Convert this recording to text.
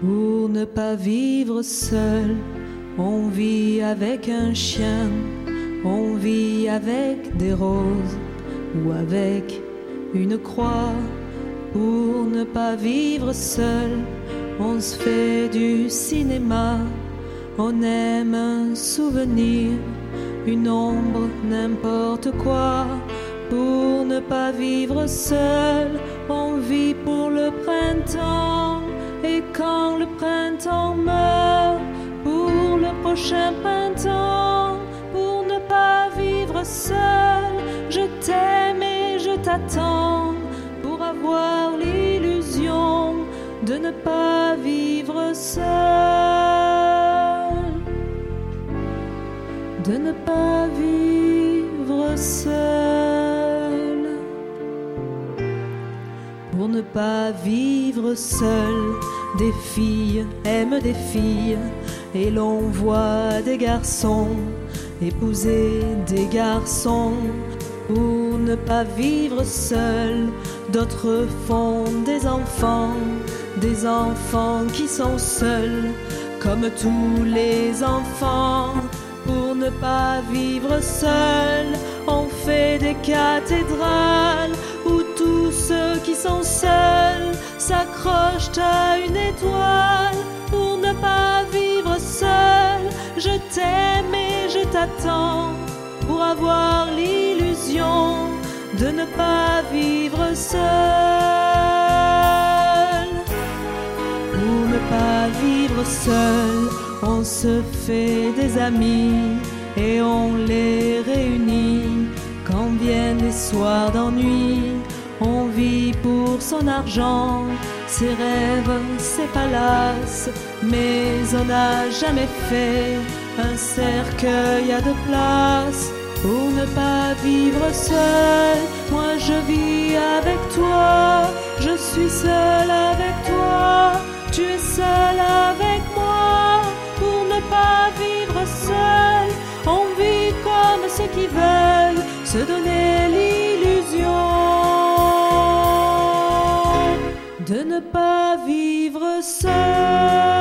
Pour ne pas vivre seul, on vit avec un chien, on vit avec des roses ou avec une croix. Pour ne pas vivre seul, on se fait du cinéma, on aime un souvenir, une ombre, n'importe quoi. Pour ne pas vivre seul, on vit pour le printemps. Et quand le printemps meurt, pour le prochain printemps, pour ne pas vivre seul, je t'aime et je t'attends, pour avoir l'illusion de ne pas vivre seul, de ne pas vivre seul. Pour ne pas vivre seul, des filles aiment des filles, et l'on voit des garçons épouser des garçons. Pour ne pas vivre seul, d'autres font des enfants qui sont seuls, comme tous les enfants. Pour ne pas vivre seul, on fait des cathédrales où tous ceux qui sont seuls s'accrochent à une étoile. Pour ne pas vivre seul, je t'aime et je t'attends, pour avoir l'illusion de ne pas vivre seul. Pour ne pas vivre seul, on se fait des amis et on les réunit quand viennent les soirs d'ennui. On vit pour son argent, ses rêves, ses palaces, mais on n'a jamais fait un cercueil à 2 places. Pour ne pas vivre seul, moi je vis avec toi, je suis seul avec toi, tu es seul avec moi. Pour ne pas vivre seul, on vit comme ceux qui veulent se donner l'illusion de ne pas vivre seul.